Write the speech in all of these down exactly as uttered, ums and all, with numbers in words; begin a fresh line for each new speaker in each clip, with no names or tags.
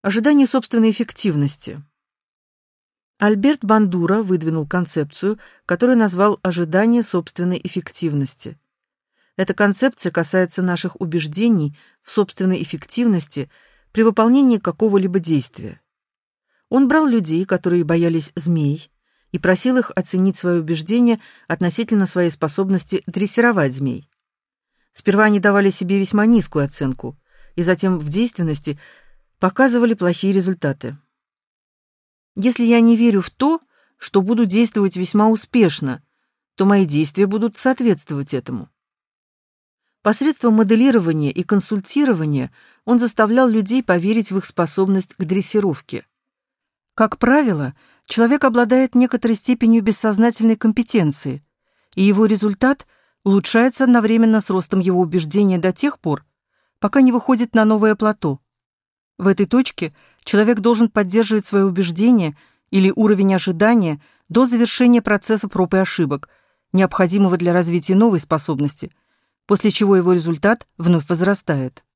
Ожидание собственной эффективности. Альберт Бандура выдвинул концепцию, которую назвал «ожидание собственной эффективности». Эта концепция касается наших убеждений в собственной эффективности при выполнении какого-либо действия. Он брал людей, которые боялись змей, и просил их оценить свои убеждения относительно своей способности дрессировать змей. Сперва они давали себе весьма низкую оценку, и затем в действенности показывали плохие результаты. Если я не верю в то, что буду действовать весьма успешно, то мои действия будут соответствовать этому. Посредством моделирования и консультирования он заставлял людей поверить в их способность к дрессировке. Как правило, человек обладает некоторой степенью бессознательной компетенции, и его результат улучшается одновременно с ростом его убеждения до тех пор, пока не выходит на новое плато. В этой точке человек должен поддерживать свои убеждения или уровень ожидания до завершения процесса проб и ошибок, необходимого для развития новой способности, после чего его результат вновь возрастает.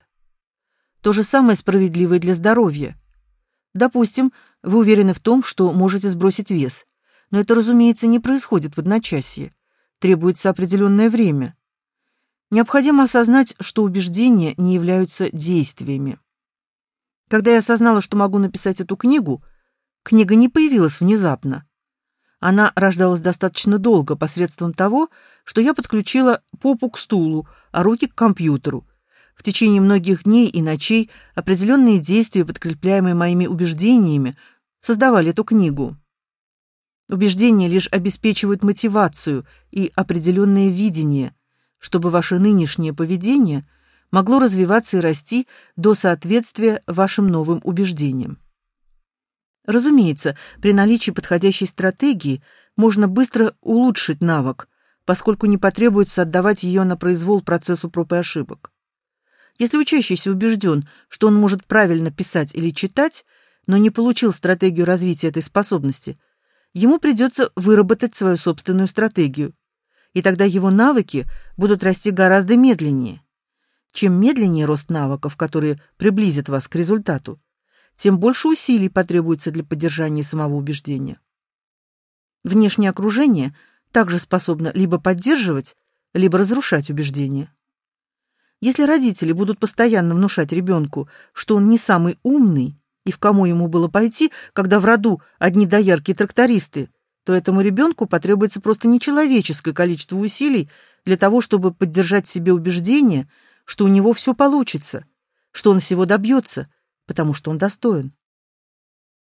То же самое справедливо и для здоровья. Допустим, вы уверены в том, что можете сбросить вес, но это, разумеется, не происходит в одночасье. Требуется определенное время. Необходимо осознать, что убеждения не являются действиями. Когда я осознала, что могу написать эту книгу, книга не появилась внезапно. Она рождалась достаточно долго посредством того, что я подключила попу к стулу, а руки к компьютеру. В течение многих дней и ночей определенные действия, подкрепляемые моими убеждениями, создавали эту книгу. Убеждения лишь обеспечивают мотивацию и определенное видение, чтобы ваше нынешнее поведение могло развиваться и расти до соответствия вашим новым убеждениям. Разумеется, при наличии подходящей стратегии можно быстро улучшить навык, поскольку не потребуется отдавать ее на произвол процессу проб и ошибок. Если учащийся убежден, что он может правильно писать или читать, но не получил стратегию развития этой способности, ему придется выработать свою собственную стратегию, и тогда его навыки будут расти гораздо медленнее. Чем медленнее рост навыков, которые приблизят вас к результату, тем больше усилий потребуется для поддержания самого убеждения. Внешнее окружение также способно либо поддерживать, либо разрушать убеждения. Если родители будут постоянно внушать ребенку, что он не самый умный и в кому ему было пойти, когда в роду одни доярки и трактористы, то этому ребенку потребуется просто нечеловеческое количество усилий для того, чтобы поддержать в себе убеждение, что у него все получится, что он всего добьется, потому что он достоин.